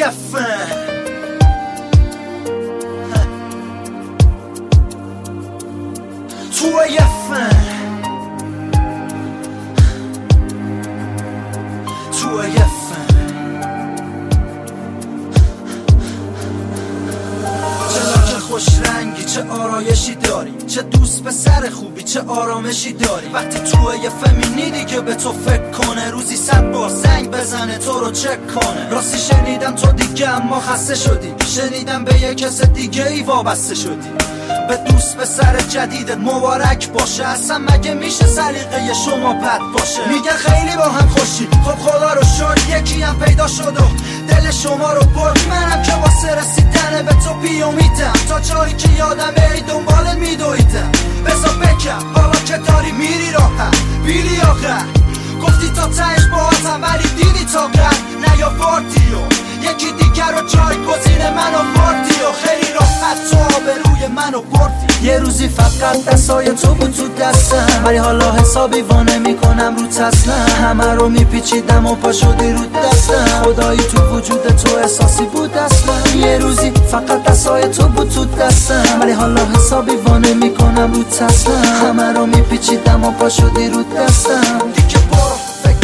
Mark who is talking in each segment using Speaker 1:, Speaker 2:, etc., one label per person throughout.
Speaker 1: FM خوش رنگی، چه آرایشی داری، چه دوست پسر خوبی، چه آرامشی داری. وقتی تو یه فمینیدی که به تو فکر کنه، روزی 100 بار زنگ بزنه تو رو چک کنه. راستی شنیدم تو دیگه اما خسته شدی، شنیدم به یه کس دیگه ای وابسته شدی. به دوست پسر جدیدت مبارک باشه، اصلا مگه میشه سلیقه شما بد باشه؟ میگن خیلی با هم خوشی، خب خدا رو شکر یکی هم پیدا شد و دل شما رو برد. منم که واسه رسیدن به تو بیامیدم، تا جایی که یادم ای دنبالت میدویدم. بذار بگم حالا که داری میری راحت بیلی آخر، گفتی تا تهش باهاتم ولی دیدی تا قد نیاوردی و یکی دیگر رو جایگزین من آوردی و خیلی راحت تو آبروی منو بردی. یه روزی فقط دستای تو بود تو دستم، ولی حالا حسابی وانه میکنم رو تسلم. همه رو میپیچیدم و پا شدی رو دستم، خدایی تو وجود تو احساسی بود اصلا. یه روزی فقط دستای تو بود تو دستم، ولی حالا حسابی وانه میکنم رو تسلم. همه رو میپیچیدم و پا شدی رو دستم. دیگه برو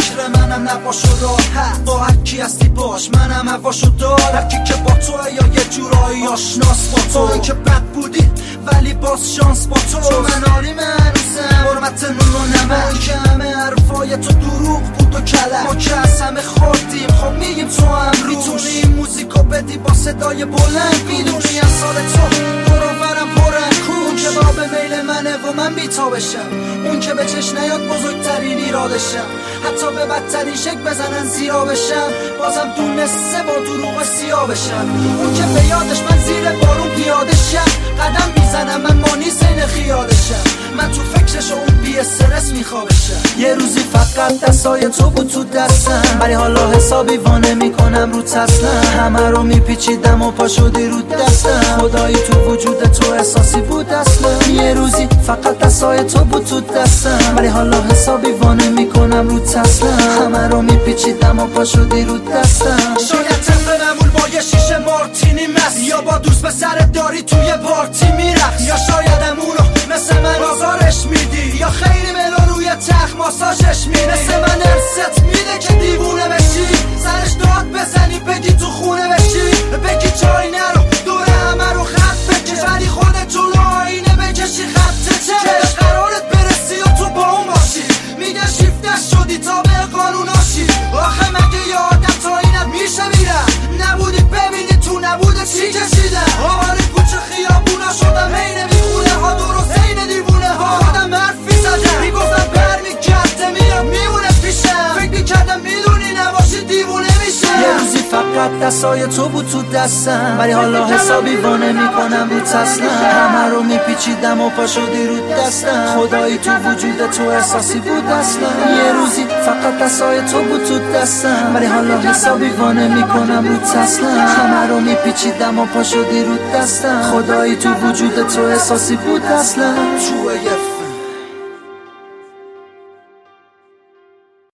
Speaker 1: منم نباشو راحت، با هر کی هستی باش، منم هواشو دارم. کی که با تو یا یه جورایی آشناس با تو، این که بد بودی ولی باز شانس با تو. چون من آریم هنوزم حرمت نون و نمک، که همه حرفای تو دروغ بود و کلک. ما که از همه خوردیم خب میگیم تو هم روش، میتونی این موزیکو بدی با صدای بلند، میدونی از سال تو برام پرن کن که با به میل منه و من بیتا بشم. اون که به چشم نیاد بزرگترین ایرادشم، حتی به بدترین شک بزنن زیرا بشم، بازم دونسته با دروغ سیاه بشم. اون که به یادش من زیر بارون پیاده شم، قدم میزنم من مانی سین خیالشم. من تو فکرش و اون بی استرس میخوابشم. یه روزی فقط دستای تو بود تو دستم، ولی حالا حسابی وانه میکنم رو تسلم. همه رو میپیچیدم و پا شدی رو دستم، خدایی تو وجود تو احساسی بود اصلا. یه روزی فقط دستای تو بود تو دستم، ولی حالا حسابی وانه میکنم رو تسلم. همه رو میپیچیدم و پا شدی رو دستم. شاید طبق معمول با یه شیشه مارتینی مست، یا با دوست پسرت داری توی پارتی میرقص، یا شاید همونو مثل من آزارش میدی، یا خیلی ملو روی تخت ماساژش میدی. مثل من ارست میده که دیوونه بشی، سرش داد بزنی بگی تو خونه بشی، بگی جایی نرو دوره همه رو خط بکش، ولی خودت جلو آینه بکشی خط چش. قرارت برسی و تو با اون باشی، میگن شیفتش شدی تا به قانوناشی. آخه مگه یه آدم تا اینت میشه میرم؟ نبودی ببینی تو نبوده چی کشیدم. آواره کوچه خیابونا شدم هی نمیخونه ها، درست هی دیوونه ها. خودم حرفی زدم میگفتم برمیگرده میرم میمونه پیشم، فکر میکردم میدونی نباشی دیوونه میشه. یه روزی فقط دستای تو بود تو دستم، ولی حالا حسابی وانه میکنم رو تسلم. همه رو میپیچیدم و پا شدی رو دستم، خدایی تو وجود تو احساسی بود اصلا. یه روزی فقط دستای تو بود تو دستم، ولی حالا حسابی وانه میکنم رو تسلم. همه رو میپیچیدم و پا شدی رو دستم، خدایی تو وجود تو احساسی بود اصلا. تو